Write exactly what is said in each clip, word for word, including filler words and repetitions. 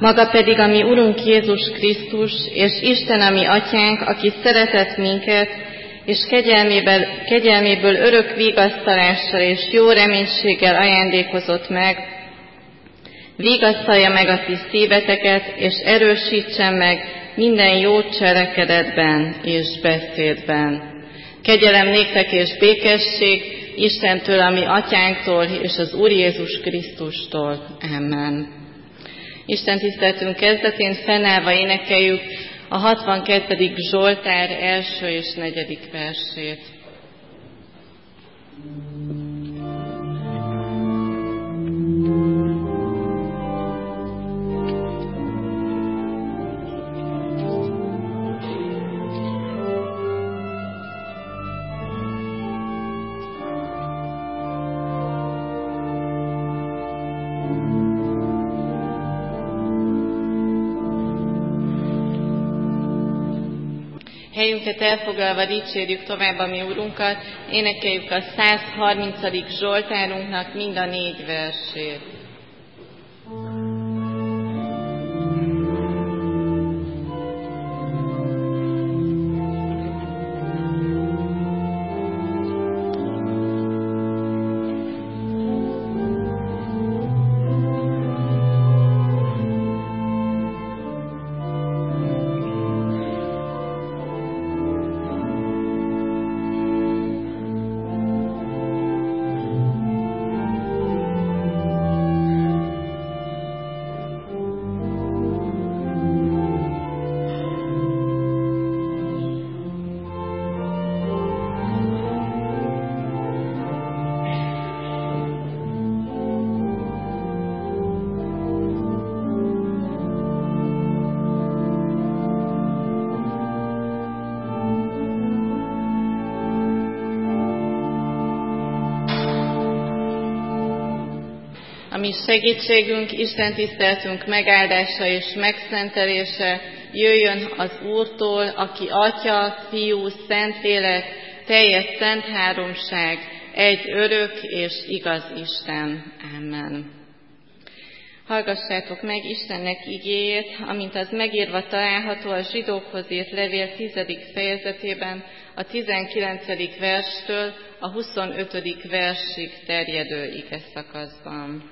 Maga pedig a mi Urunk Jézus Krisztus, és Isten a mi Atyánk, aki szeretett minket, és kegyelméből, kegyelméből örök vigasztalással és jó reménységgel ajándékozott meg, vigasztalja meg a ti szíveteket, és erősítsen meg minden jó cselekedetben és beszédben. Kegyelem néktek és békesség Istentől, a mi Atyánktól, és az Úr Jézus Krisztustól. Amen. Isten tiszteletünk kezdetén fennállva énekeljük a hatvankettedik Zsoltár első és negyedik versét. Helyünket elfoglalva dicsérjük tovább a mi Úrunkat, énekeljük a száz harmincadik Zsoltárunknak mind a négy versét. A mi segítségünk, Isten tiszteletünk megáldása és megszentelése jöjjön az Úrtól, aki Atya, Fiú, Szentlélek, teljes szent háromság, egy örök és igaz Isten. Amen. Hallgassátok meg Istennek igéjét, amint az megírva található a Zsidókhoz írt levél tizedik fejezetében, a tizenkilencedik verstől a huszonötödik versig terjedő igeszakaszban.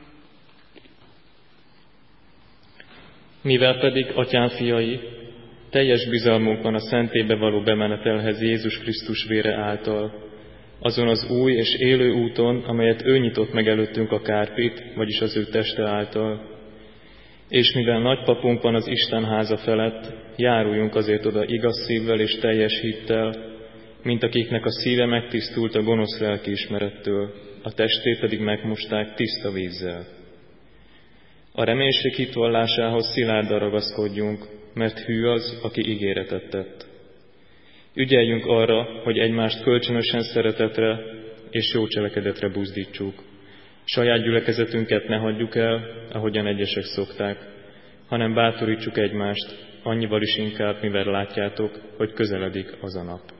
Mivel pedig Atyám fiai, teljes bizalmunk van a szentélybe való bemenetelhez Jézus Krisztus vére által, azon az új és élő úton, amelyet ő nyitott meg előttünk a kárpit, vagyis az ő teste által. És mivel nagypapunk van az Isten háza felett, járuljunk azért oda igaz szívvel és teljes hittel, mint akiknek a szíve megtisztult a gonosz lelkiismerettől, a testét pedig megmosták tiszta vízzel. A reménység hitvallásához szilárdan ragaszkodjunk, mert hű az, aki ígéretet tett. Ügyeljünk arra, hogy egymást kölcsönösen szeretetre és jó cselekedetre buzdítsuk. Saját gyülekezetünket ne hagyjuk el, ahogyan egyesek szokták, hanem bátorítsuk egymást, annyival is inkább, mivel látjátok, hogy közeledik az a nap.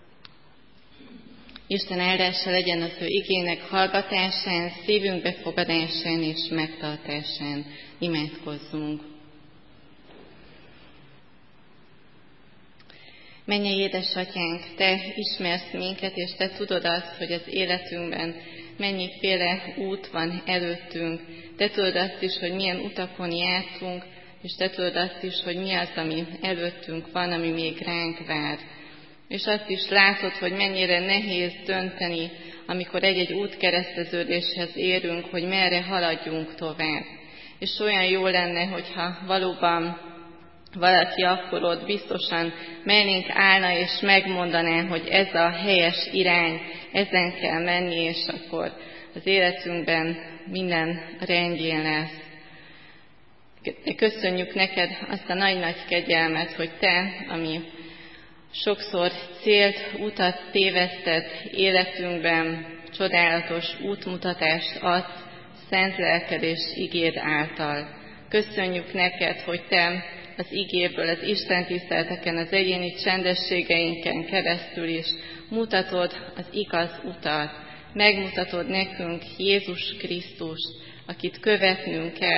Isten áldása legyen az ő igének hallgatásán, szívünk befogadásán és megtartásán. Imádkozzunk. Mennyei édesatyánk, Te ismersz minket, és Te tudod azt, hogy az életünkben mennyiféle út van előttünk. Te tudod azt is, hogy milyen utakon jártunk, és Te tudod azt is, hogy mi az, ami előttünk van, ami még ránk vár. És azt is látod, hogy mennyire nehéz dönteni, amikor egy-egy útkereszteződéshez érünk, hogy merre haladjunk tovább. És olyan jó lenne, hogyha valóban valaki akkor ott biztosan mellénk állna és megmondaná, hogy ez a helyes irány, ezen kell menni, és akkor az életünkben minden rendjén lesz. Köszönjük neked azt a nagy-nagy kegyelmet, hogy Te, ami sokszor célt, utat tévesztett életünkben, csodálatos útmutatást adsz szent lelked és igéd által. Köszönjük neked, hogy Te az igéből, az Isten tiszteleteken, az egyéni csendességeinken keresztül is mutatod az igaz utat. Megmutatod nekünk Jézus Krisztust, akit követnünk kell,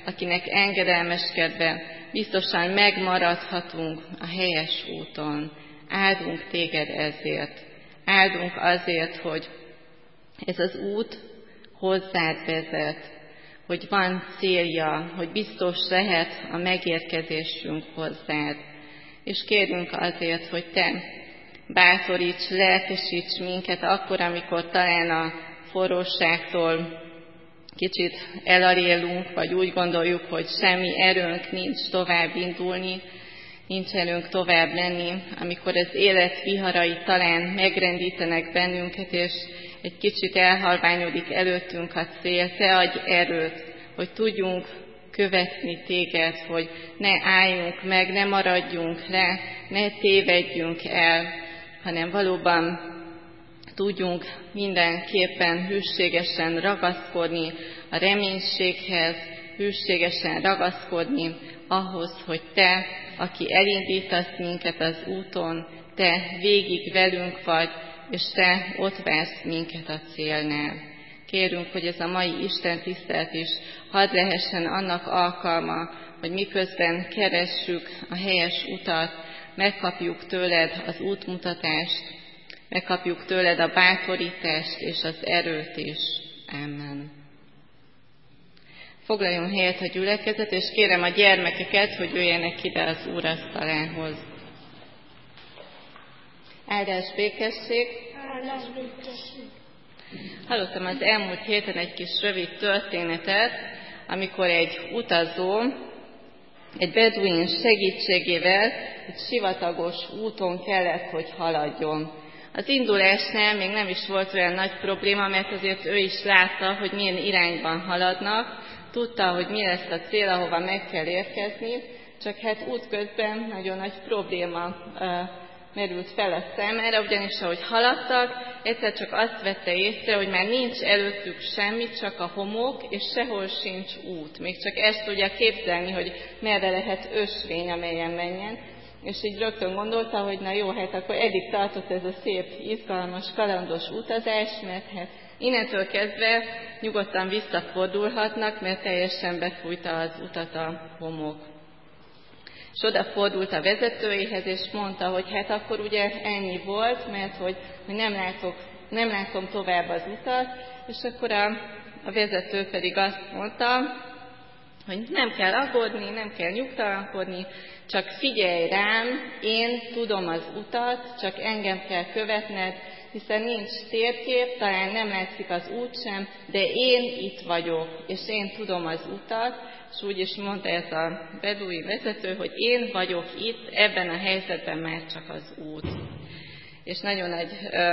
akinek engedelmeskedve biztosan megmaradhatunk a helyes úton. Áldunk téged ezért. Áldunk azért, hogy ez az út hozzád vezet, hogy van célja, hogy biztos lehet a megérkezésünk hozzád. És kérünk azért, hogy te bátoríts, lelkesíts minket akkor, amikor talán a forróságtól kicsit elarélunk, vagy úgy gondoljuk, hogy semmi erőnk nincs tovább indulni, nincs erőnk tovább menni, amikor az élet viharai talán megrendítenek bennünket, és egy kicsit elhalványodik előttünk a cél. Te adj erőt, hogy tudjunk követni téged, hogy ne álljunk meg, ne maradjunk le, ne tévedjünk el, hanem valóban tudjunk mindenképpen hűségesen ragaszkodni a reménységhez, hűségesen ragaszkodni ahhoz, hogy te, aki elindítasz minket az úton, te végig velünk vagy, és te ott vársz minket a célnál. Kérünk, hogy ez a mai Isten tisztelet is hadd lehessen annak alkalma, hogy miközben keressük a helyes utat, megkapjuk tőled az útmutatást, megkapjuk tőled a bátorítást és az erőt is. Amen. Foglaljon helyet a gyülekezet, és kérem a gyermekeket, hogy jöjjenek ide az úrasztalához. Áldás békesség! Áldás békesség! Hallottam az elmúlt héten egy kis rövid történetet, amikor egy utazó egy beduin segítségével egy sivatagos úton kellett, hogy haladjon. Az indulásnál még nem is volt olyan nagy probléma, mert azért ő is látta, hogy milyen irányban haladnak, tudta, hogy mi lesz a cél, ahova meg kell érkezni, csak hát útközben nagyon nagy probléma uh, merült fel a számára, ugyanis ahogy haladtak, egyszer csak azt vette észre, hogy már nincs előttük semmi, csak a homok, és sehol sincs út. Még csak ezt tudja képzelni, hogy merre lehet ösvény, amelyen menjen. És így rögtön gondolta, hogy na jó, hát akkor eddig tartott ez a szép, izgalmas, kalandos utazás, mert hát innentől kezdve nyugodtan visszafordulhatnak, mert teljesen befújta az utat a homok. És odafordult a vezetőjéhez, és mondta, hogy hát akkor ugye ennyi volt, mert hogy, hogy nem, látok, nem látom tovább az utat, és akkor a, a vezető pedig azt mondta, hogy nem kell aggódni, nem kell nyugtalankodni, csak figyelj rám, én tudom az utat, csak engem kell követned, hiszen nincs térkép, talán nem látszik az út sem, de én itt vagyok, és én tudom az utat, és úgy is mondta ez a bedui vezető, hogy én vagyok itt, ebben a helyzetben már csak az út. És nagyon, nagy,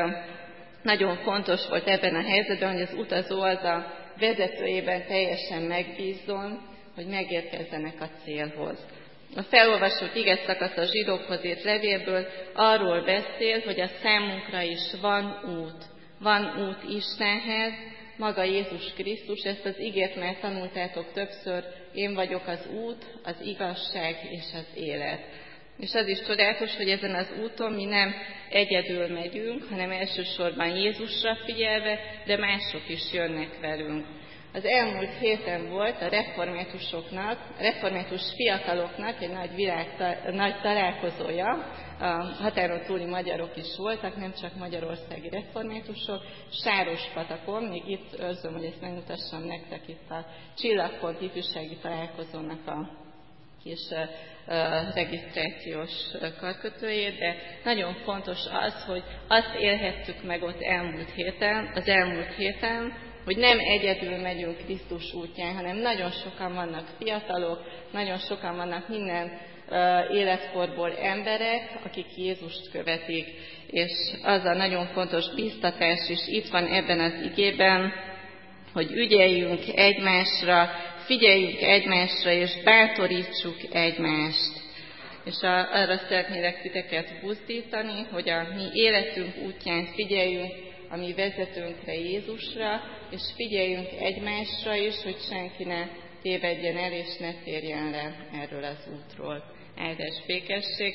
nagyon fontos volt ebben a helyzetben, hogy az utazó az a vezetőjében teljesen megbízzon, hogy megérkezzenek a célhoz. A felolvasott igeszakasz a zsidókhoz írt levélből arról beszél, hogy a számunkra is van út. Van út Istenhez, maga Jézus Krisztus, ezt az igét már tanultátok többször, én vagyok az út, az igazság és az élet. És az is csodálatos, hogy ezen az úton mi nem egyedül megyünk, hanem elsősorban Jézusra figyelve, de mások is jönnek velünk. Az elmúlt héten volt a reformátusoknak, a református fiataloknak egy nagy, világ, nagy találkozója, a határon túli magyarok is voltak, nem csak magyarországi reformátusok, Sárospatakon, még itt őrzöm, hogy ezt megmutassam nektek itt a Csillagpont ifjúsági találkozónak a kis uh, regisztrációs karkötőjét, de nagyon fontos az, hogy azt élhettük meg ott elmúlt héten, az elmúlt héten, hogy nem egyedül megyünk Krisztus útján, hanem nagyon sokan vannak fiatalok, nagyon sokan vannak minden uh, életkorból emberek, akik Jézust követik, és az a nagyon fontos bíztatás is itt van ebben az igében, hogy ügyeljünk egymásra, figyeljünk egymásra, és bátorítsuk egymást. És a, arra szeretnélek titeket buzdítani, hogy a mi életünk útján figyeljünk a mi vezetőnkre, Jézusra, és figyeljünk egymásra is, hogy senki ne tévedjen el, és ne térjen le erről az útról. Áldás békesség!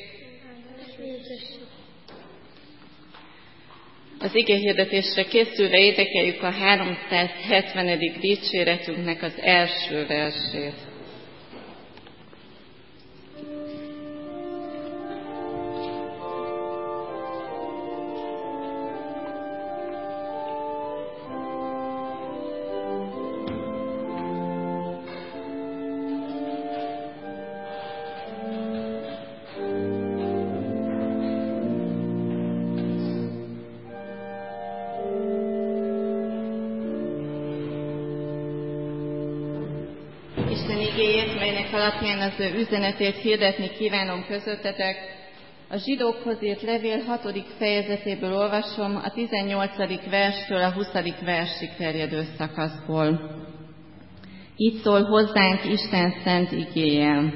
Az igehirdetésre készülve énekeljük a háromszázhetvenedik dicséretünknek az első versét. igéjének alapján az ő üzenetét hirdetni kívánom közöttetek. A zsidókhoz írt levél hatodik fejezetéből olvasom a tizennyolcadik verstől a huszadik versig terjedő szakaszból. Így szól hozzánk Isten szent igéje.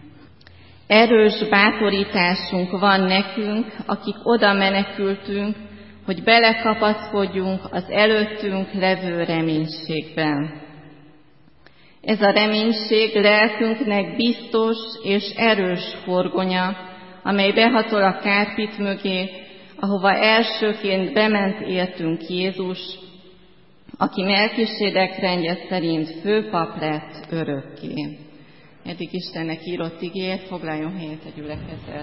Erős bátorításunk van nekünk, akik oda menekültünk, hogy belekapaszkodjunk az előttünk levő reménységben. Ez a reménység lelkünknek biztos és erős horgonya, amely behatol a kárpit mögé, ahova elsőként bement értünk Jézus, aki Melkisedek rendje szerint főpap lett örökké. Eddig Istennek írott igéjét, foglaljon helyet a gyülekezet.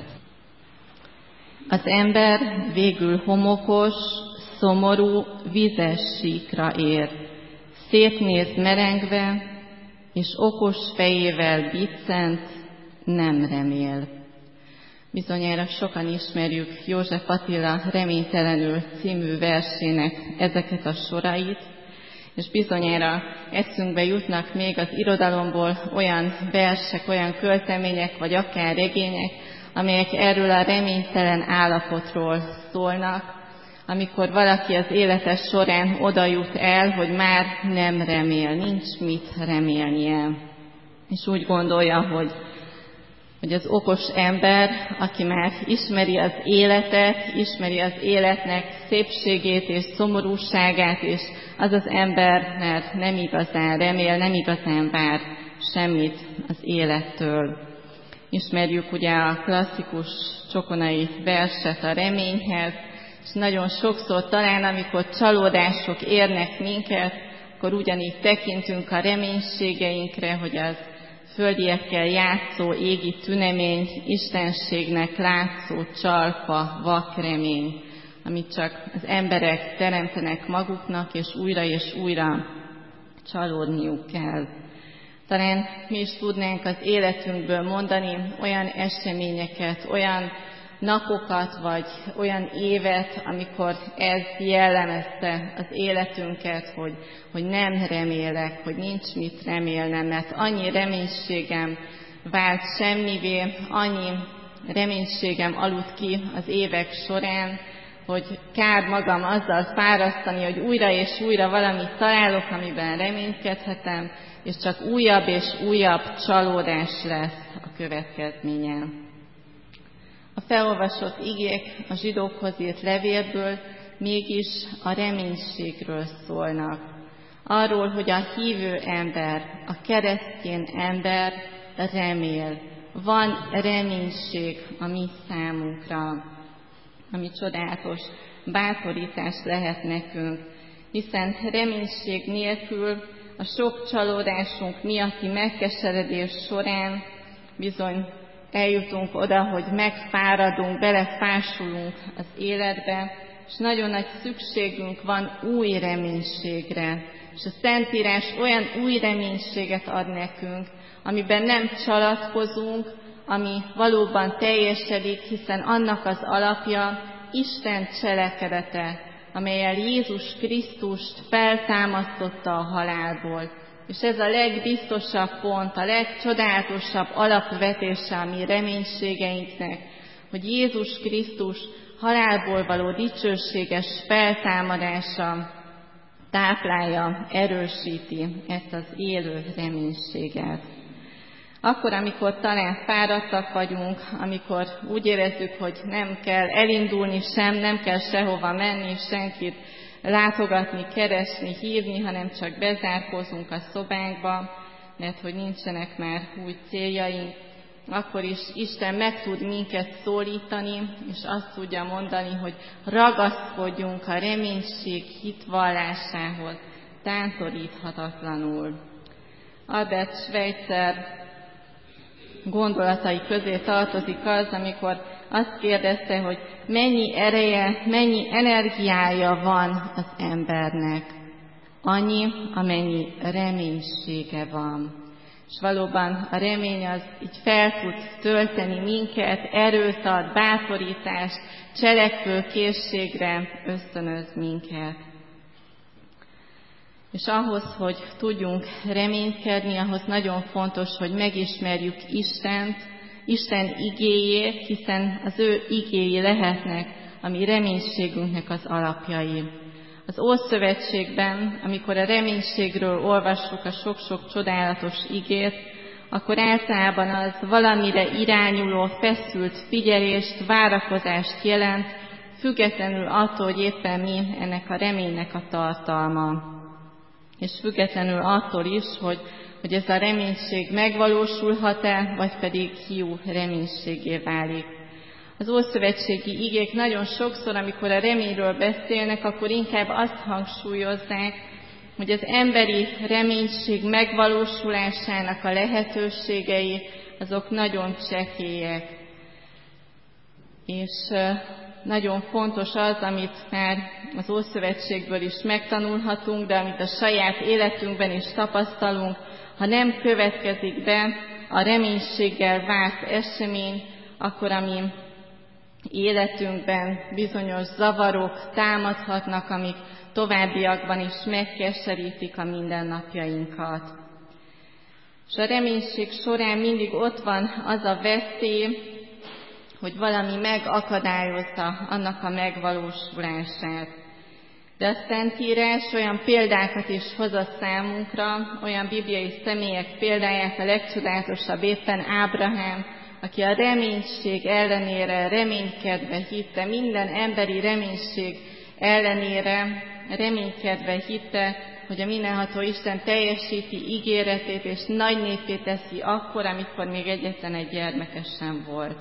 Az ember végül homokos, szomorú, vizes síkra ér, szétnéz merengve, és okos fejével biccent, nem remél. Bizonyára sokan ismerjük József Attila Reménytelenül című versének ezeket a sorait, és bizonyára eszünkbe jutnak még az irodalomból olyan versek, olyan költemények, vagy akár regények, amelyek erről a reménytelen állapotról szólnak, amikor valaki az élete során oda jut el, hogy már nem remél, nincs mit remélnie. És úgy gondolja, hogy, hogy az okos ember, aki már ismeri az életet, ismeri az életnek szépségét és szomorúságát, és az az ember, mert nem igazán remél, nem igazán vár semmit az élettől. Ismerjük ugye a klasszikus csokonai verset a reményhez, és nagyon sokszor talán, amikor csalódások érnek minket, akkor ugyanígy tekintünk a reménységeinkre, hogy az földiekkel játszó égi tünemény, istenségnek látszó csalpa, vakremény, amit csak az emberek teremtenek maguknak, és újra és újra csalódniuk kell. Talán mi is tudnánk az életünkből mondani olyan eseményeket, olyan napokat, vagy olyan évet, amikor ez jellemezte az életünket, hogy, hogy nem remélek, hogy nincs mit remélnem, mert annyi reménységem vált semmivé, annyi reménységem aludt ki az évek során, hogy kár magam azzal fárasztani, hogy újra és újra valamit találok, amiben reménykedhetem, és csak újabb és újabb csalódás lesz a következménye. A felolvasott igék a zsidókhoz írt levélből mégis a reménységről szólnak. Arról, hogy a hívő ember, a keresztény ember remél. Van reménység a mi számunkra, ami csodálatos bátorítás lehet nekünk, hiszen reménység nélkül a sok csalódásunk miatti megkeseredés során bizony eljutunk oda, hogy megfáradunk, belefásulunk az életbe, és nagyon nagy szükségünk van új reménységre. És a Szentírás olyan új reménységet ad nekünk, amiben nem csalatkozunk, ami valóban teljesedik, hiszen annak az alapja Isten cselekedete, amellyel Jézus Krisztust feltámasztotta a halálból. És ez a legbiztosabb pont, a legcsodálatosabb alapvetése a mi reménységeinknek, hogy Jézus Krisztus halálból való dicsőséges feltámadása táplálja, erősíti ezt az élő reménységet. Akkor, amikor talán fáradtak vagyunk, amikor úgy érezzük, hogy nem kell elindulni sem, nem kell sehova menni, senkit látogatni, keresni, hívni, hanem csak bezárkózunk a szobánkba, mert hogy nincsenek már új céljaink, akkor is Isten meg tud minket szólítani, és azt tudja mondani, hogy ragaszkodjunk a reménység hitvallásához, tántoríthatatlanul. Albert Schweitzer gondolatai közé tartozik az, amikor azt kérdezte, hogy mennyi ereje, mennyi energiája van az embernek. Annyi, amennyi reménysége van. És valóban a remény az így fel tud tölteni minket, erőt ad, bátorítást, cselekvő készségre ösztönöz minket. És ahhoz, hogy tudjunk reménykedni, ahhoz nagyon fontos, hogy megismerjük Istent, Isten igéjét, hiszen az ő igéi lehetnek a mi reménységünknek az alapjai. Az Ószövetségben, amikor a reménységről olvassuk a sok-sok csodálatos igét, akkor általában az valamire irányuló, feszült figyelést, várakozást jelent, függetlenül attól, hogy éppen mi ennek a reménynek a tartalma. És függetlenül attól is, hogy, hogy ez a reménység megvalósulhat-e, vagy pedig hiú reménységé válik. Az ószövetségi igék nagyon sokszor, amikor a reményről beszélnek, akkor inkább azt hangsúlyozzák, hogy az emberi reménység megvalósulásának a lehetőségei, azok nagyon csekélyek. És nagyon fontos az, amit már az Ószövetségből is megtanulhatunk, de amit a saját életünkben is tapasztalunk, ha nem következik be a reménységgel várt esemény, akkor a mi életünkben bizonyos zavarok támadhatnak, amik továbbiakban is megkeserítik a mindennapjainkat. És a reménység során mindig ott van az a veszély, hogy valami megakadályozza annak a megvalósulását. De a Szentírás olyan példákat is hoz a számunkra, olyan bibliai személyek példáját, a legcsodálatosabb éppen Ábrahám, aki a reménység ellenére reménykedve hitte, minden emberi reménység ellenére reménykedve hitte, hogy a mindenható Isten teljesíti ígéretét, és nagy néppé teszi akkor, amikor még egyetlen egy gyermeke sem volt.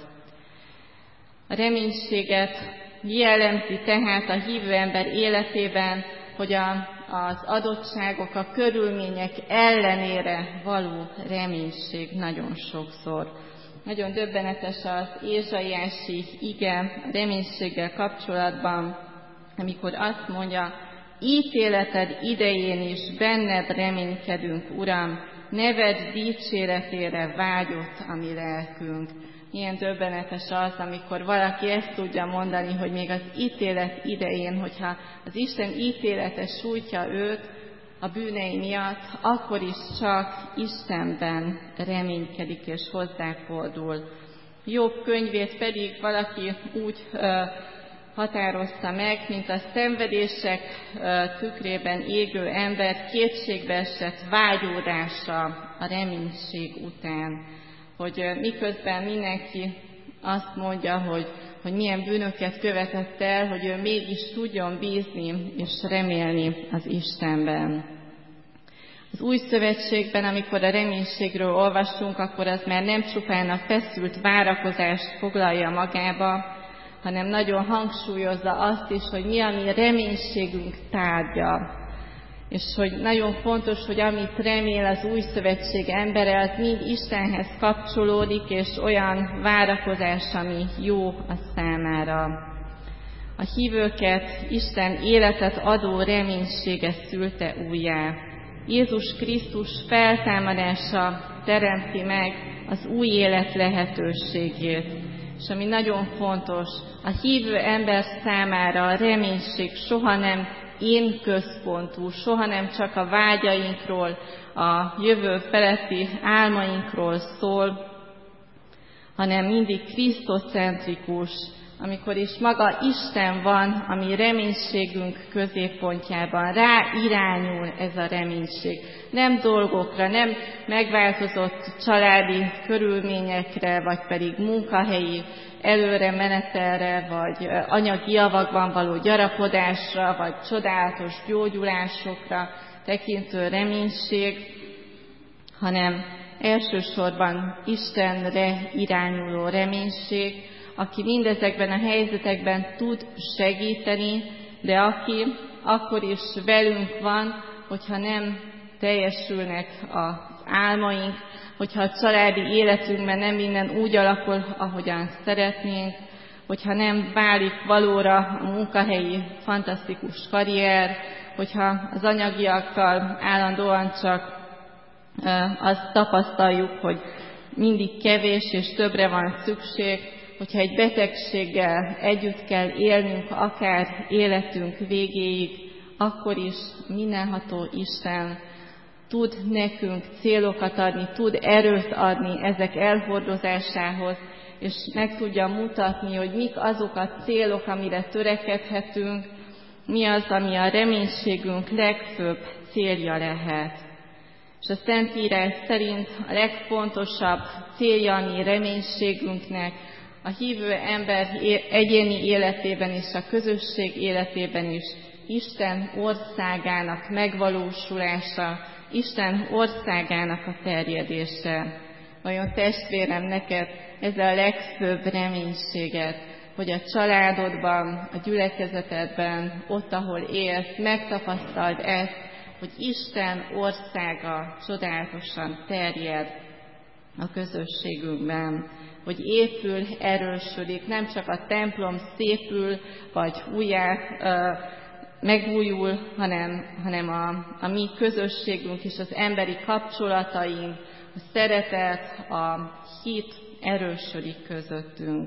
A reménységet jellemzi tehát a hívő ember életében, hogy a, az adottságok, a körülmények ellenére való reménység nagyon sokszor. Nagyon döbbenetes az Ézsaiási ige a reménységgel kapcsolatban, amikor azt mondja, ítéleted idején is benned reménykedünk, Uram, neved dicséretére vágyott a mi lelkünk. Milyen döbbenetes az, amikor valaki ezt tudja mondani, hogy még az ítélet idején, hogyha az Isten ítélete sújtja őt a bűnei miatt, akkor is csak Istenben reménykedik és hozzáfordul. Jobb könyvét pedig valaki úgy ö, határozta meg, mint a szenvedések ö, tükrében égő ember kétségbe esett vágyódása a reménység után. Hogy ö, miközben mindenki azt mondja, hogy, hogy milyen bűnöket követett el, hogy ő mégis tudjon bízni és remélni az Istenben. Az Új Szövetségben, amikor a reménységről olvasunk, akkor az már nem csupán a feszült várakozást foglalja magába, hanem nagyon hangsúlyozza azt is, hogy mi a mi reménységünk tárgya. És hogy nagyon fontos, hogy amit remél az Új Szövetség embere, az mind Istenhez kapcsolódik, és olyan várakozás, ami jó a számára. A hívőket Isten életet adó reménysége szülte újjá. Jézus Krisztus feltámadása teremti meg az új élet lehetőségét. És ami nagyon fontos, a hívő ember számára a reménység soha nem én központú, soha nem csak a vágyainkról, a jövő feletti álmainkról szól, hanem mindig krisztocentrikus, amikor is maga Isten van a mi reménységünk középpontjában. Rá irányul ez a reménység. Nem dolgokra, nem megváltozott családi körülményekre, vagy pedig munkahelyi előre menetelre, vagy anyagi javakban való gyarapodásra, vagy csodálatos gyógyulásokra tekintő reménység, hanem elsősorban Istenre irányuló reménység, aki mindezekben a helyzetekben tud segíteni, de aki akkor is velünk van, hogyha nem teljesülnek az álmaink, hogyha a családi életünkben nem minden úgy alakul, ahogyan szeretnénk, hogyha nem válik valóra a munkahelyi fantasztikus karrier, hogyha az anyagiakkal állandóan csak azt tapasztaljuk, hogy mindig kevés és többre van szükség, hogyha egy betegséggel együtt kell élnünk akár életünk végéig, akkor is mindenható Isten tud nekünk célokat adni, tud erőt adni ezek elhordozásához, és meg tudja mutatni, hogy mik azok a célok, amire törekedhetünk, mi az, ami a reménységünk legfőbb célja lehet. És a Szentírás szerint a legfontosabb célja a mi reménységünknek a hívő ember egyéni életében és a közösség életében is Isten országának megvalósulása, Isten országának a terjedése. Vajon testvérem, neked ez a legfőbb reménységed, hogy a családodban, a gyülekezetedben, ott, ahol élsz, megtapasztald ezt, hogy Isten országa csodálatosan terjed a közösségünkben, hogy épül, erősödik, nem csak a templom szépül, vagy újjá uh, megújul, hanem, hanem a, a mi közösségünk és az emberi kapcsolataink, a szeretet, a hit erősödik közöttünk.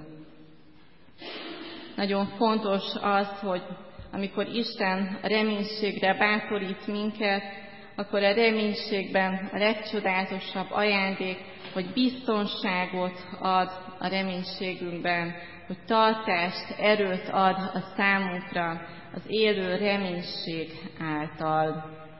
Nagyon fontos az, hogy amikor Isten a reménységre bátorít minket, akkor a reménységben a legcsodálatosabb ajándék, hogy biztonságot ad a reménységünkben, hogy tartást, erőt ad a számunkra az élő reménység által.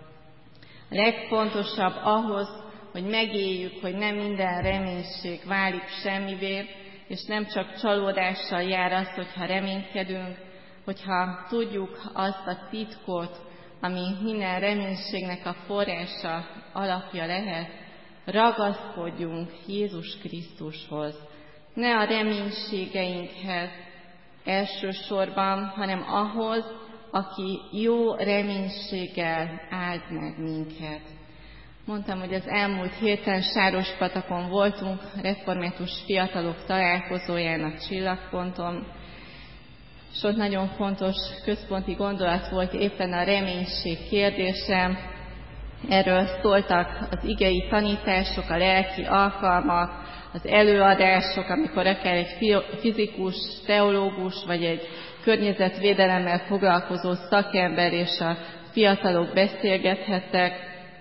A legfontosabb ahhoz, hogy megéljük, hogy nem minden reménység válik semmivé, és nem csak csalódással jár az, hogyha reménykedünk, hogyha tudjuk azt a titkot, ami minden reménységnek a forrása, alapja lehet, ragaszkodjunk Jézus Krisztushoz. Ne a reménységeinkhez elsősorban, hanem ahhoz, aki jó reménységgel áld meg minket. Mondtam, hogy az elmúlt héten Sárospatakon voltunk, református fiatalok találkozójának csillagponton, és ott nagyon fontos központi gondolat volt éppen a reménység kérdése. Erről szóltak az igei tanítások, a lelki alkalmak, az előadások, amikor akár egy fizikus, teológus, vagy egy környezetvédelemmel foglalkozó szakember és a fiatalok beszélgethettek.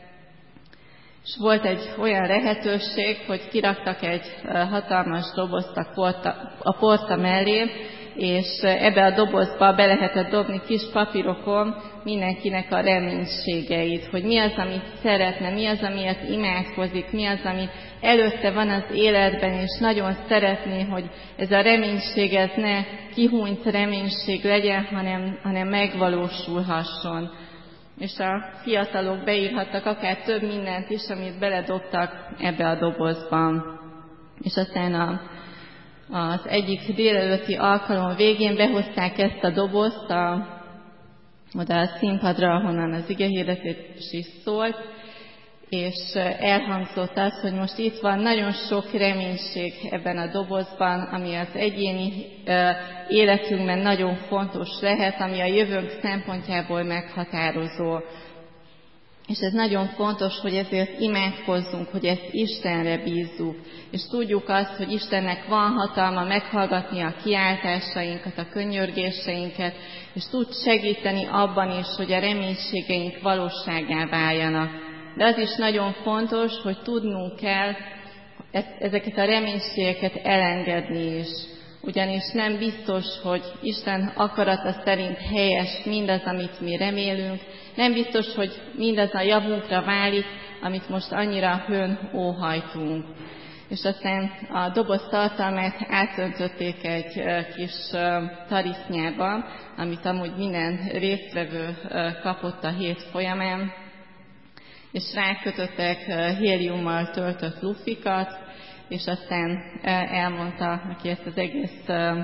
És volt egy olyan lehetőség, hogy kiraktak egy hatalmas dobozt a porta, a porta mellé, és ebbe a dobozba be lehetett dobni kis papírokon mindenkinek a reménységeit, hogy mi az, amit szeretne, mi az, amiért imádkozik, mi az, ami előtte van az életben, és nagyon szeretné, hogy ez a reménység ez ne kihúnyt reménység legyen, hanem, hanem megvalósulhasson. És a fiatalok beírhattak akár több mindent is, amit beledobtak ebbe a dobozban. És aztán a Az egyik délelőtti alkalom végén behozták ezt a dobozt a, oda a színpadra, ahonnan az igehirdetés is szólt, és elhangzott az, hogy most itt van nagyon sok reménység ebben a dobozban, ami az egyéni életünkben nagyon fontos lehet, ami a jövőnk szempontjából meghatározó. És ez nagyon fontos, hogy ezért imádkozzunk, hogy ezt Istenre bízzuk, és tudjuk azt, hogy Istennek van hatalma meghallgatni a kiáltásainkat, a könyörgéseinket, és tud segíteni abban is, hogy a reménységeink valósággá váljanak. De az is nagyon fontos, hogy tudnunk kell ezeket a reménységeket elengedni is. Ugyanis nem biztos, hogy Isten akarata szerint helyes mindaz, amit mi remélünk, nem biztos, hogy mindaz a javunkra válik, amit most annyira hőn óhajtunk. És aztán a doboz tartalmát átöntötték egy kis tarisznyába, amit amúgy minden résztvevő kapott a hét folyamán, és rákötöttek héliummal töltött lufikat, és aztán elmondta, aki ezt az egész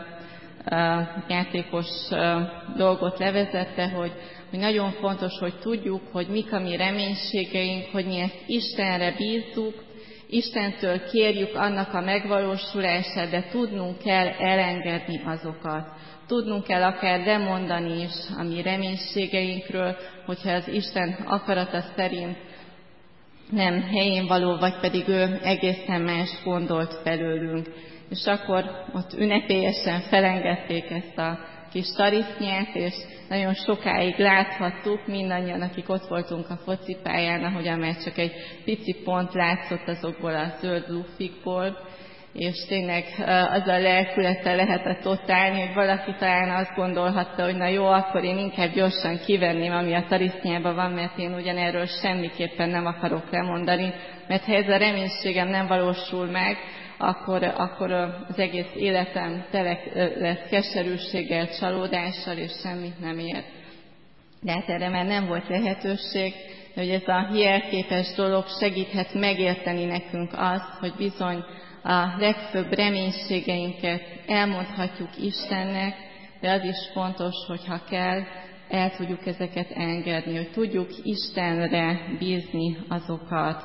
játékos dolgot levezette, hogy, hogy nagyon fontos, hogy tudjuk, hogy mik a mi reménységeink, hogy mi ezt Istenre bízzuk, Istentől kérjük annak a megvalósulását, de tudnunk kell elengedni azokat. Tudnunk kell akár lemondani is a mi reménységeinkről, hogyha az Isten akarata szerint nem helyén való, vagy pedig ő egészen más gondolt felőlünk. És akkor ott ünnepélyesen felengedték ezt a kis tarisznyát, és nagyon sokáig láthattuk mindannyian, akik ott voltunk a focipályán, ahogyan már csak egy pici pont látszott azokból a zöld lufikból, és tényleg az a lelkülettel lehetett ott állni, hogy valaki talán azt gondolhatta, hogy na jó, akkor én inkább gyorsan kivenném, ami a tarisznyában van, mert én ugyanerről semmiképpen nem akarok lemondani, mert ha ez a reménységem nem valósul meg, akkor, akkor az egész életem tele lesz keserűséggel, csalódással, és semmit nem ér. De hát erre már nem volt lehetőség, de hogy ez a jelképes dolog segíthet megérteni nekünk azt, hogy bizony a legfőbb reménységeinket elmondhatjuk Istennek, de az is fontos, hogy ha kell, el tudjuk ezeket engedni, hogy tudjuk Istenre bízni azokat.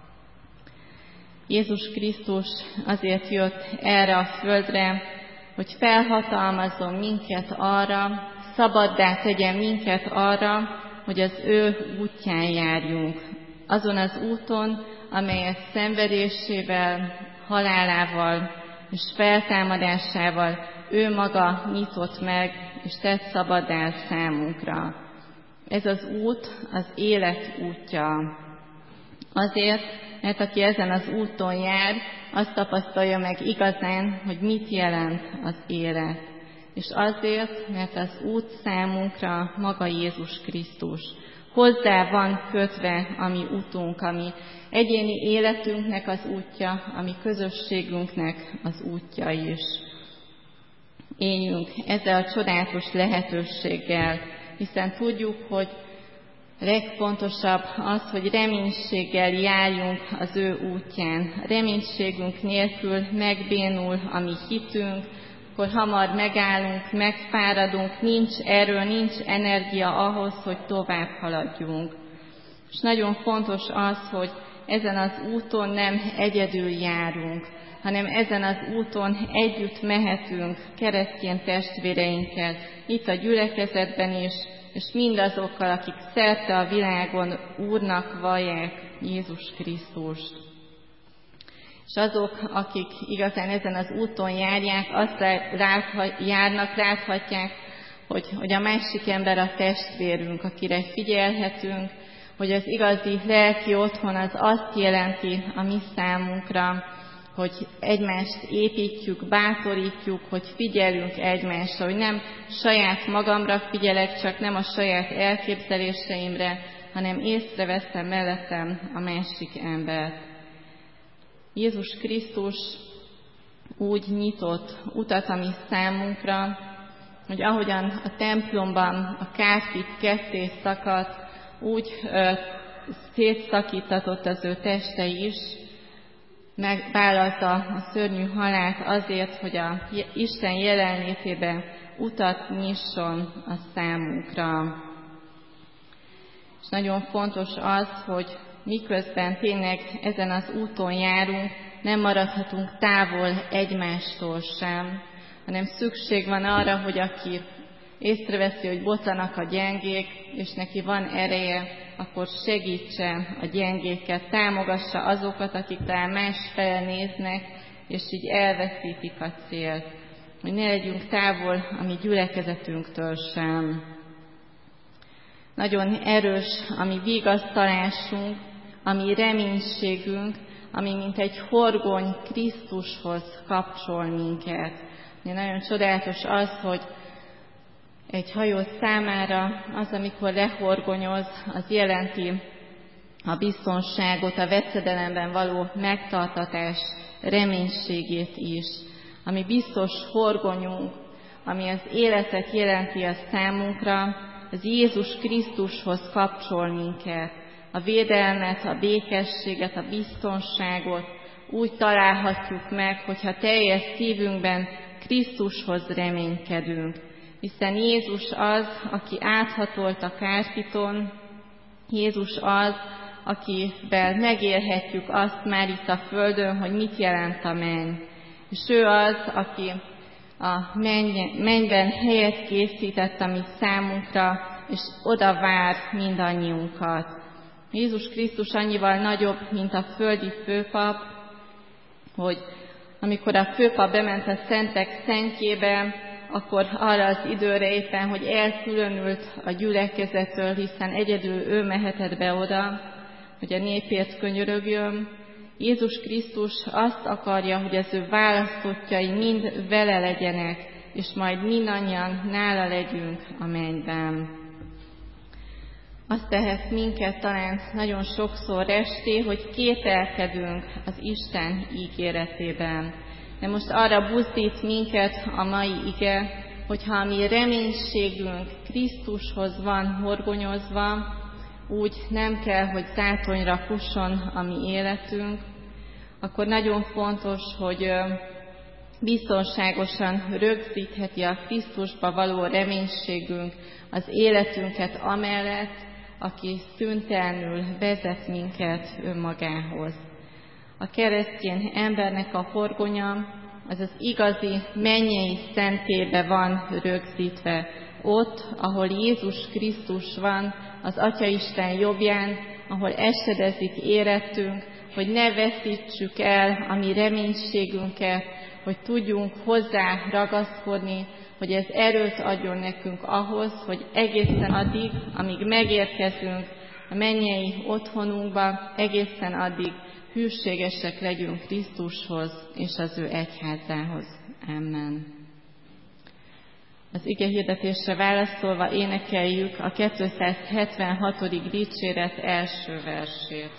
Jézus Krisztus azért jött erre a földre, hogy felhatalmazzon minket arra, szabaddá tegyen minket arra, hogy az ő útján járjunk. Azon az úton, amelyet szenvedésével, halálával és feltámadásával ő maga nyitott meg, és tett szabaddá számunkra. Ez az út az élet útja. Azért, mert aki ezen az úton jár, azt tapasztalja meg igazán, hogy mit jelent az élet. És azért, mert az út számunkra maga Jézus Krisztus. Hozzá van kötve a mi utunk, ami egyéni életünknek az útja, ami közösségünknek az útja is. Éljünk ezzel a csodálatos lehetőséggel, hiszen tudjuk, hogy legfontosabb az, hogy reménységgel járjunk az ő útján. Reménységünk nélkül megbénul a mi hitünk, akkor hamar megállunk, megfáradunk, nincs erő, nincs energia ahhoz, hogy tovább haladjunk. És nagyon fontos az, hogy ezen az úton nem egyedül járunk, hanem ezen az úton együtt mehetünk keresztény testvéreinkkel, itt a gyülekezetben is, és mindazokkal, akik szerte a világon Úrnak vallják Jézus Krisztust. És azok, akik igazán ezen az úton járják, azt láthat, járnak, láthatják, hogy, hogy a másik ember a testvérünk, akire figyelhetünk, hogy az igazi lelki otthon az azt jelenti a mi számunkra, hogy egymást építjük, bátorítjuk, hogy figyelünk egymásra, hogy nem saját magamra figyelek, csak nem a saját elképzeléseimre, hanem észreveszem mellettem a másik embert. Jézus Krisztus úgy nyitott utat a mi számunkra, hogy ahogyan a templomban a kárpit ketté szakadt, úgy ö, szétszakítatott az ő teste is, megvállalta a szörnyű halált azért, hogy a Isten jelenlétébe utat nyisson a számunkra. És nagyon fontos az, hogy miközben tényleg ezen az úton járunk, nem maradhatunk távol egymástól sem, hanem szükség van arra, hogy aki észreveszi, hogy botlanak a gyengék, és neki van ereje, akkor segítse a gyengéket, támogassa azokat, akik talán másfele néznek, és így elveszítik a célt. Hogy ne legyünk távol a mi gyülekezetünktől sem. Nagyon erős a mi vigasztalásunk, a mi reménységünk, ami mint egy horgony Krisztushoz kapcsol minket. Nagyon csodálatos az, hogy egy hajó számára az, amikor lehorgonyoz, az jelenti a biztonságot, a veszedelemben való megtartatás reménységét is. Ami biztos horgonyunk, ami az életet jelenti a számunkra, az Jézus Krisztushoz kapcsol minket. A védelmet, a békességet, a biztonságot úgy találhatjuk meg, hogyha teljes szívünkben Krisztushoz reménykedünk. Hiszen Jézus az, aki áthatolt a kárpiton, Jézus az, akivel megélhetjük azt már itt a földön, hogy mit jelent a menny. És ő az, aki a mennyben helyet készített a mi számunkra, és oda vár mindannyiunkat. Jézus Krisztus annyival nagyobb, mint a földi főpap, hogy amikor a főpap bement a szentek szentjébe, akkor arra az időre éppen, hogy elkülönült a gyülekezettől, hiszen egyedül ő mehetett be oda, hogy a népért könyörögjön. Jézus Krisztus azt akarja, hogy az ő választottjai mind vele legyenek, és majd mindannyian nála legyünk a mennyben. Azt tehet minket talán nagyon sokszor resté, hogy kételkedünk az Isten ígéretében. De most arra buzdít minket a mai ige, hogyha a mi reménységünk Krisztushoz van horgonyozva, úgy nem kell, hogy zátonyra fusson a mi életünk, akkor nagyon fontos, hogy biztonságosan rögzítheti a Krisztusba való reménységünk az életünket amellett, aki szüntelenül vezet minket önmagához. A keresztény embernek a horgonya az az igazi mennyei szentébe van rögzítve. Ott, ahol Jézus Krisztus van, az Atyaisten jobbján, ahol esedezik életünk, hogy ne veszítsük el a mi reménységünket, hogy tudjunk hozzá ragaszkodni, hogy ez erőt adjon nekünk ahhoz, hogy egészen addig, amíg megérkezünk a mennyei otthonunkba, egészen addig hűségesek legyünk Krisztushoz és az ő egyházához. Amen. Az ige hirdetésre válaszolva énekeljük a kétszázhetvenhatodik dicséret első versét.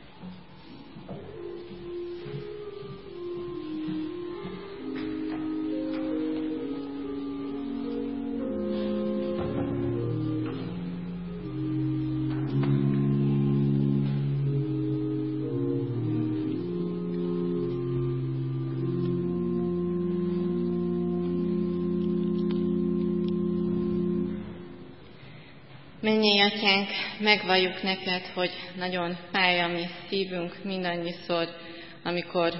Mennyei Atyánk, megvalljuk neked, hogy nagyon fáj a mi szívünk mindannyiszor, amikor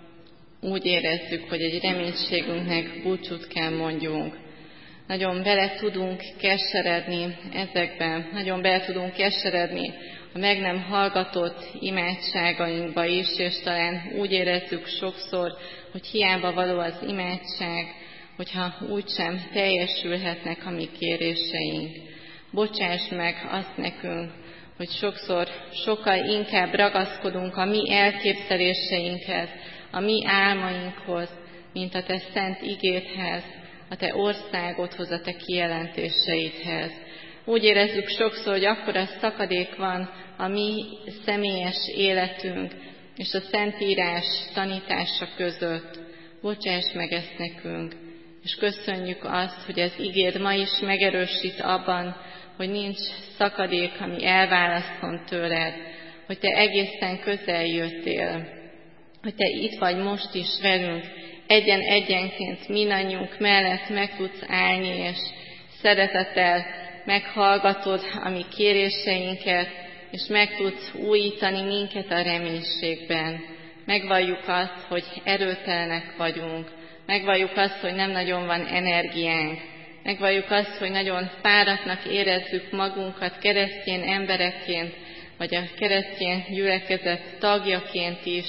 úgy érezzük, hogy egy reménységünknek búcsút kell mondjunk. Nagyon bele tudunk keseredni ezekben, nagyon bele tudunk keseredni a meg nem hallgatott imádságainkba is, és talán úgy érezzük sokszor, hogy hiába való az imádság, hogyha úgysem teljesülhetnek a mi kéréseink. Bocsáss meg azt nekünk, hogy sokszor sokkal inkább ragaszkodunk a mi elképzeléseinkhez, a mi álmainkhoz, mint a te szent igédhez, a te országodhoz, a te kijelentéseidhez. Úgy érezzük sokszor, hogy akkora szakadék van a mi személyes életünk és a Szentírás tanítása között. Bocsáss meg ezt nekünk, és köszönjük azt, hogy az igéd ma is megerősít abban, hogy nincs szakadék, ami elválasztom tőled, hogy te egészen közel jöttél, hogy te itt vagy most is velünk, egyen-egyenként mindannyiunk mellett meg tudsz állni, és szeretettel meghallgatod a mi kéréseinket, és meg tudsz újítani minket a reménységben. Megvalljuk azt, hogy erőtelenek vagyunk, megvalljuk azt, hogy nem nagyon van energiánk, megvalljuk azt, hogy nagyon fáradtnak érezzük magunkat keresztény emberekként, vagy a keresztény gyülekezet tagjaként is,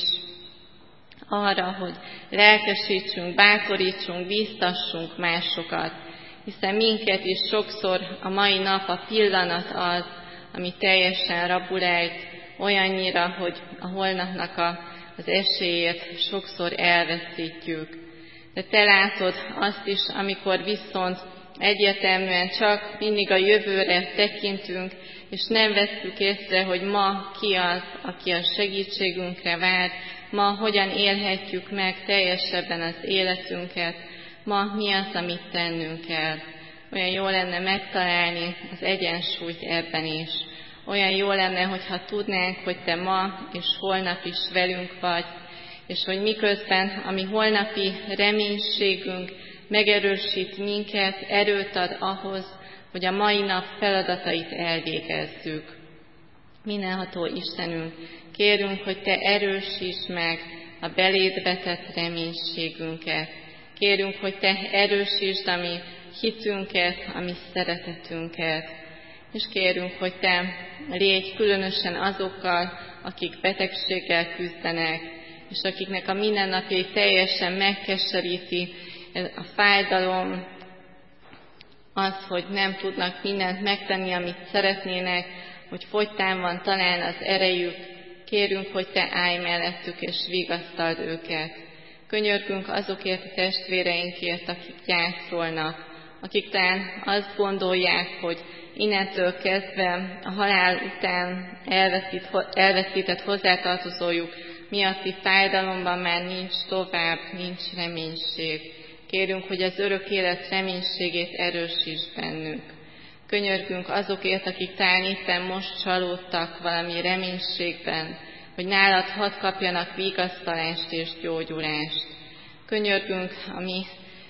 arra, hogy lelkesítsünk, bátorítsunk, bíztassunk másokat, hiszen minket is sokszor a mai nap, a pillanat az, ami teljesen rabulejt, olyannyira, hogy a holnapnak a, az esélyét sokszor elveszítjük. De te látod azt is, amikor viszont egyértelműen csak mindig a jövőre tekintünk, és nem vesszük észre, hogy ma ki az, aki a segítségünkre vár, ma hogyan élhetjük meg teljesebben az életünket, ma mi az, amit tennünk kell. Olyan jó lenne megtalálni az egyensúlyt ebben is. Olyan jó lenne, hogyha tudnánk, hogy te ma és holnap is velünk vagy, és hogy miközben a mi holnapi reménységünk megerősít minket, erőt ad ahhoz, hogy a mai nap feladatait elvégezzük. Mindenható Istenünk, kérünk, hogy te erősítsd meg a beléd vetett reménységünket. Kérünk, hogy te erősítsd a mi hitünket, a mi szeretetünket. és kérünk, hogy Te légy különösen azokkal, akik betegséggel küzdenek, és akiknek a mindennapjai teljesen megkeseríti a fájdalom, az, hogy nem tudnak mindent megtenni, amit szeretnének, hogy fogytán van talán az erejük. Kérünk, hogy Te állj mellettük és vigasztald őket. Könyörgünk azokért a testvéreinkért, akik gyászolnak, akik talán azt gondolják, hogy innentől kezdve a halál után elveszít, elveszített hozzátartozójuk miatti fájdalomban már nincs tovább, nincs reménység. Kérünk, hogy az örök élet reménységét erősíts bennük. Könyörgünk azokért, akik talán éppen most csalódtak valami reménységben, hogy nálad hadd kapjanak vigasztalást és gyógyulást. Könyörgünk a mi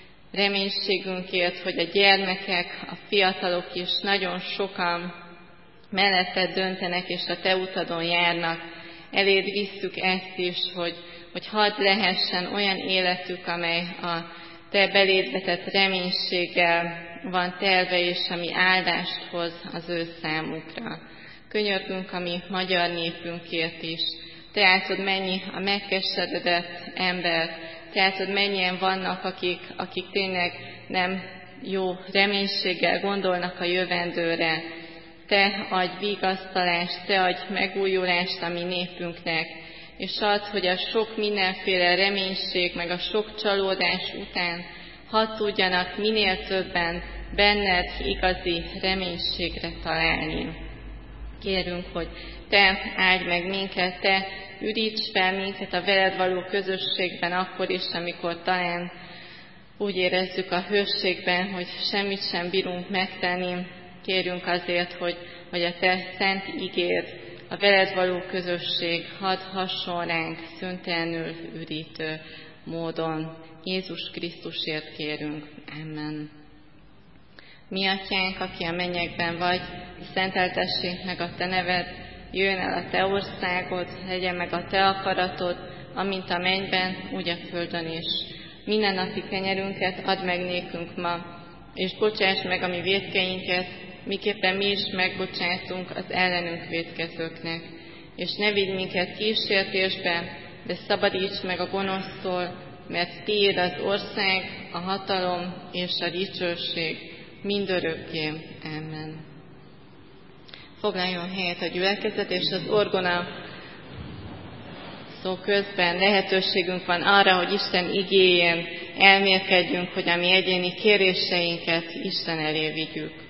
reménységünkért, hogy a gyermekek, a fiatalok is nagyon sokan melletted döntenek, és a Te utadon járnak. Eléd visszük ezt is, hogy, hogy hadd lehessen olyan életük, amely a Te beléd vetett reménységgel van telve, és ami áldást hoz az ő számukra. Könyörgünk a mi magyar népünkért is. Te látod, mennyi a megkeseredett ember, Te látod, mennyien vannak, akik, akik tényleg nem jó reménységgel gondolnak a jövendőre. Te adj vigasztalást, Te adj megújulást a mi népünknek, és add, hogy a sok mindenféle reménység, meg a sok csalódás után hadd tudjanak minél többen benned igazi reménységre találni. Kérünk, hogy Te áldj meg minket, Te üríts fel minket a veled való közösségben akkor is, amikor talán úgy érezzük a hőségben, hogy semmit sem bírunk megtenni. Kérünk azért, hogy, hogy a Te szent igéd, a veled való közösség hadd hasson ránk szüntelenül ürítő módon. Jézus Krisztusért kérünk. Amen. Mi Atyánk, aki a mennyekben vagy, szenteltessék meg a Te neved, jöjjön el a Te országod, legyen meg a Te akaratod, amint a mennyben, úgy a földön is. Mindennapi kenyerünket add meg nékünk ma, és bocsáss meg a mi vétkeinket, miképpen mi is megbocsátunk az ellenünk vétkezőknek. És ne vigy minket kísértésbe, de szabadíts meg a gonosztól, mert Tiéd az ország, a hatalom és a dicsőség mindörökké. Amen. Foglaljon helyet a gyülekezet, és az orgona szó közben lehetőségünk van arra, hogy Isten igéjén elmélkedjünk, hogy a mi egyéni kéréseinket Isten elé vigyük.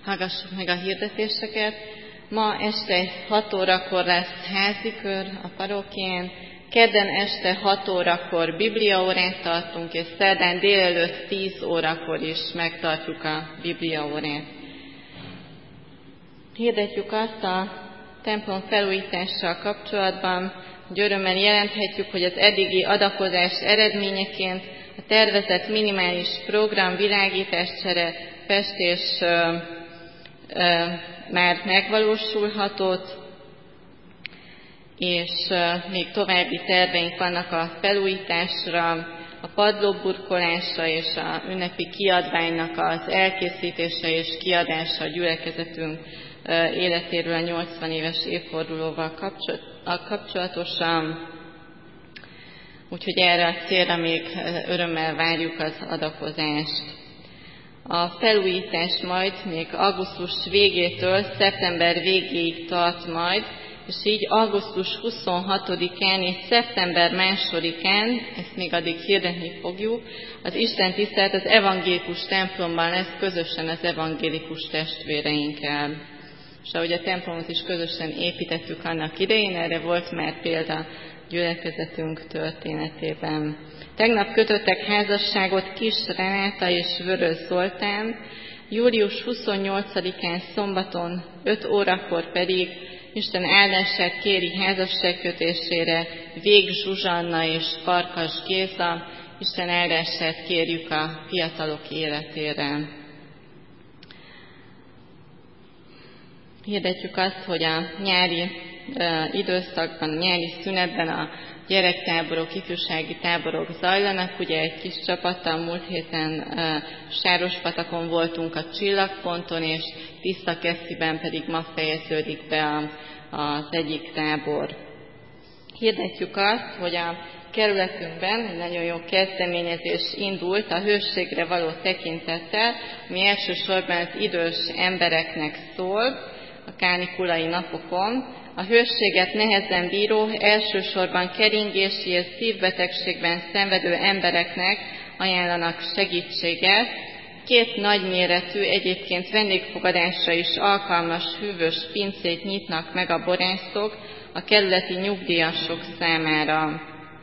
Hallgassuk meg a hirdetéseket. Ma este hat órakor lesz házikör a parókián, kedden este hat órakor bibliaórát tartunk, és szerdán délelőtt tíz órakor is megtartjuk a bibliaórát. Hirdetjük azt a templom felújítással kapcsolatban, hogy örömmel jelenthetjük, hogy az eddigi adakozás eredményeként a tervezett minimális program világításcsere, festés ö, ö, már megvalósulhatott, és ö, még további terveink vannak a felújításra, a padlóburkolásra és a ünnepi kiadványnak az elkészítése és kiadása a gyülekezetünk ö, életéről a nyolcvan éves évfordulóval kapcsolatosan. Úgyhogy erre a célra még örömmel várjuk az adakozást. A felújítás majd még augusztus végétől szeptember végéig tart majd, és így augusztus huszonhatodikán és szeptember másodikán, ezt még addig hirdetni fogjuk, az Isten tisztelet az evangélikus templomban lesz közösen az evangélikus testvéreinkkel. És ahogy a templomot is közösen építettük annak idején, erre volt már példa gyülekezetünk történetében. Tegnap kötöttek házasságot Kis Renáta és Vörös Zoltán, július huszonnyolcadikán szombaton öt órakor pedig Isten áldását kéri házasságkötésére Vég Zsuzsanna és Farkas Géza. Isten áldását kérjük a fiatalok életére. Hirdetjük azt, hogy a nyári uh, időszakban, a nyári szünetben a gyerektáborok, ifjúsági táborok zajlanak. Ugye egy kis csapattal múlt héten uh, Sárospatakon voltunk a Csillagponton, és Tisztakesziben pedig ma fejeződik be a, az egyik tábor. Hirdetjük azt, hogy a kerületünkben egy nagyon jó kezdeményezés indult a hősségre való tekintettel, ami elsősorban az idős embereknek szól a kánikulai napokon. A hősséget nehezen bíró, elsősorban keringési és szívbetegségben szenvedő embereknek ajánlanak segítséget. Két nagyméretű, egyébként vendégfogadásra is alkalmas hűvös pincét nyitnak meg a borászok a kerületi nyugdíjasok számára.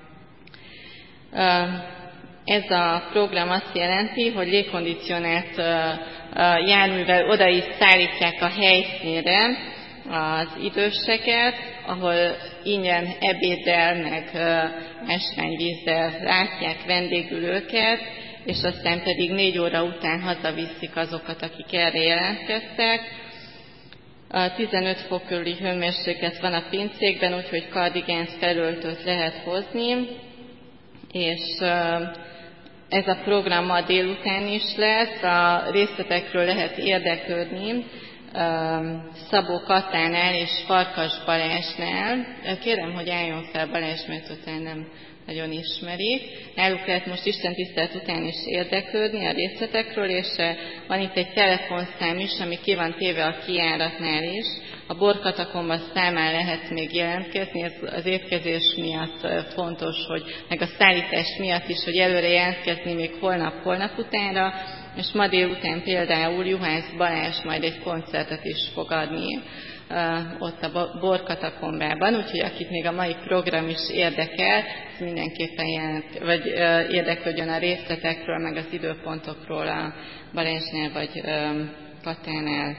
Ez a program azt jelenti, hogy légkondicionált járművel oda is szállítják a helyszínre az időseket, ahol ingyen ebéddel, meg ásványvízzel látják vendégül őket, és aztán pedig négy óra után hazaviszik azokat, akik erre jelentkeztek. tizenöt fok körüli hőmérséklet van a pincékben, úgyhogy kardigánt, felöltöt lehet hozni, és ez a program ma délután is lesz, a részletekről lehet érdeklődni Szabó Katánál és Farkas Balázsnál. Kérem, hogy álljon fel Balázs, mert utána nem nagyon ismerik. Náluk lehet most istentisztelet után is érdeklődni a részletekről, és van itt egy telefonszám is, ami ki van téve a kijáratnál is. A Borkatakomba számán lehet még jelentkezni, ez az étkezés miatt fontos, hogy meg a szállítás miatt is, hogy előre jelentkezni még holnap, holnap utánra, és ma délután például Juhász Balázs majd egy koncertet is fog adni uh, ott a Borkatakombában, úgyhogy akit még a mai program is érdekel, az mindenképpen jelent, vagy uh, érdeklődjön a részletekről, meg az időpontokról a Balázsnál vagy um, Katánál.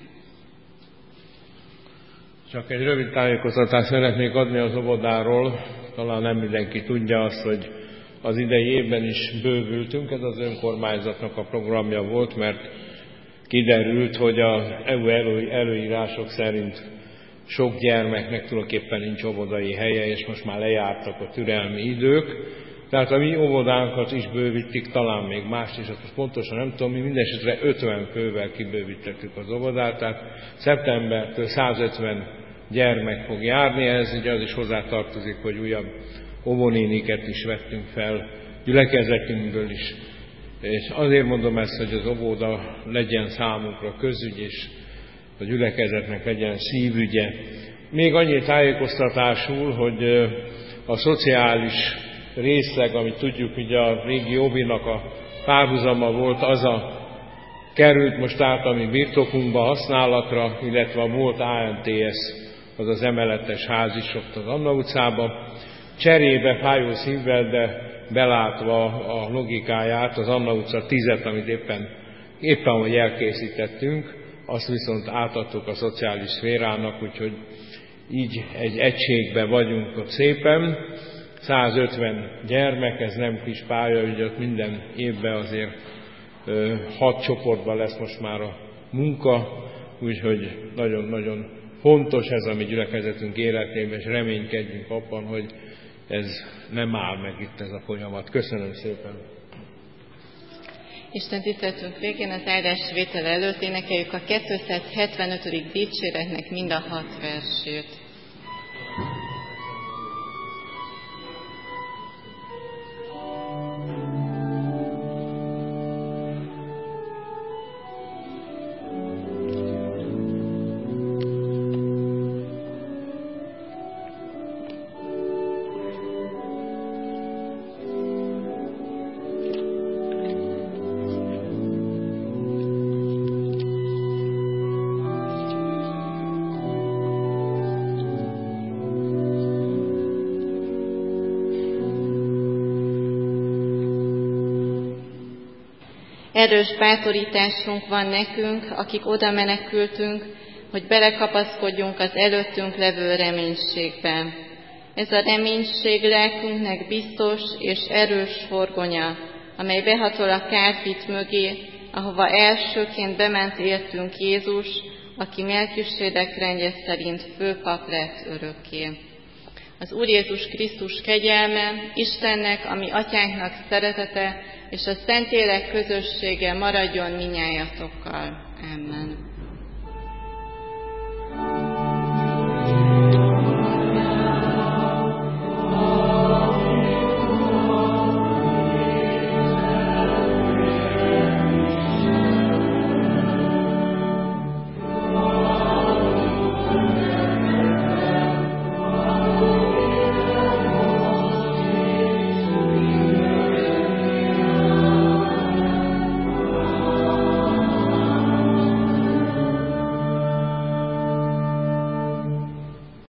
Csak egy rövid tájékoztatást szeretnék adni az óvodáról. Talán nem mindenki tudja azt, hogy az idei évben is bővültünk, ez az önkormányzatnak a programja volt, mert kiderült, hogy az é u elő, előírások szerint sok gyermeknek tulajdonképpen nincs óvodai helye, és most már lejártak a türelmi idők. Tehát a mi óvodánkat is bővítik, talán még más is, azt pontosan nem tudom, mi mindesetre ötven fővel kibővítettük az óvodát, tehát szeptembertől százötven gyermek fog járni, ez ugye az is hozzátartozik, hogy újabb óvonéniket is vettünk fel, gyülekezetünkből is. És azért mondom ezt, hogy az óvoda legyen számunkra közügy, és a gyülekezetnek legyen szívügye. Még annyi tájékoztatásul, hogy a szociális részleg, amit tudjuk, hogy a régi óvinak a párhuzama volt, az a került most át a mi birtokunkba használatra, illetve a volt á en té es, az az emeletes ház is ott az Anna utcába. Cserébe fájó szívvel, de belátva a logikáját, az Anna utca tízet, amit éppen, éppen hogy elkészítettünk, azt viszont átadtuk a szociális szférának, úgyhogy így egy egységben vagyunk ott szépen. százötven gyermek, ez nem kis pálya, ugye ott minden évben azért ö, hat csoportban lesz most már a munka, úgyhogy nagyon-nagyon fontos ez a mi gyülekezetünk életében, és reménykedjünk abban, hogy ez nem áll meg itt ez a folyamat. Köszönöm szépen! Isten tiszteltünk végén az áldásvétel előtt énekeljük a kétszázhetvenötödik dicséretnek mind a hat versét. Erős bátorításunk van nekünk, akik oda menekültünk, hogy belekapaszkodjunk az előttünk levő reménységbe. Ez a reménység lelkünknek biztos és erős horgonya, amely behatol a kárpit mögé, ahova elsőként bement értünk Jézus, aki Melkisedek rendje szerint főpap lett örökké. Az Úr Jézus Krisztus kegyelme, Istennek, ami Atyánknak szeretete, és a Szentlélek közössége maradjon minnyájatokkal. Amen.